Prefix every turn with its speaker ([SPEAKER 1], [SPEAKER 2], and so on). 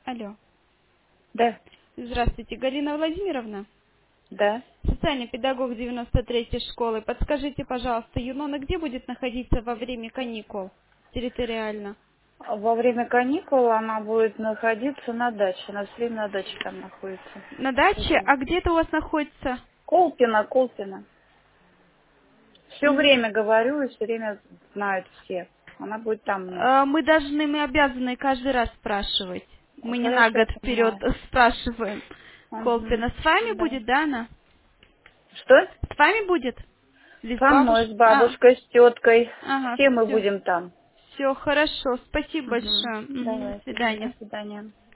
[SPEAKER 1] Алло.
[SPEAKER 2] Да,
[SPEAKER 1] Здравствуйте, Галина Владимировна.
[SPEAKER 2] да.
[SPEAKER 1] Социальный педагог 93-й школы. Подскажите, пожалуйста, Юнона где будет находиться во время каникул территориально?
[SPEAKER 2] Во время каникул она будет находиться на даче. Она все время на даче там находится.
[SPEAKER 1] На даче?
[SPEAKER 2] Мгм.
[SPEAKER 1] А где это у вас находится?
[SPEAKER 2] Колпино. Все
[SPEAKER 1] Мгм.
[SPEAKER 2] время говорю и все время знают все. Она будет там у нас.
[SPEAKER 1] Мы обязаны каждый раз спрашивать. Мы не на
[SPEAKER 2] Хорошо, я
[SPEAKER 1] год вперед
[SPEAKER 2] понимаю.
[SPEAKER 1] спрашиваем.
[SPEAKER 2] Мгм.
[SPEAKER 1] Колпина. С вами
[SPEAKER 2] Да.
[SPEAKER 1] будет, да, она?
[SPEAKER 2] Что?
[SPEAKER 1] С вами будет? Или с
[SPEAKER 2] Со мной,
[SPEAKER 1] бабушкой?
[SPEAKER 2] с бабушкой, с теткой.
[SPEAKER 1] Ага,
[SPEAKER 2] Все мы
[SPEAKER 1] все.
[SPEAKER 2] будем там.
[SPEAKER 1] Все, хорошо. Спасибо
[SPEAKER 2] Мгм.
[SPEAKER 1] большое. Мгм, до
[SPEAKER 2] Давайте. До
[SPEAKER 1] свидания.
[SPEAKER 2] свидания.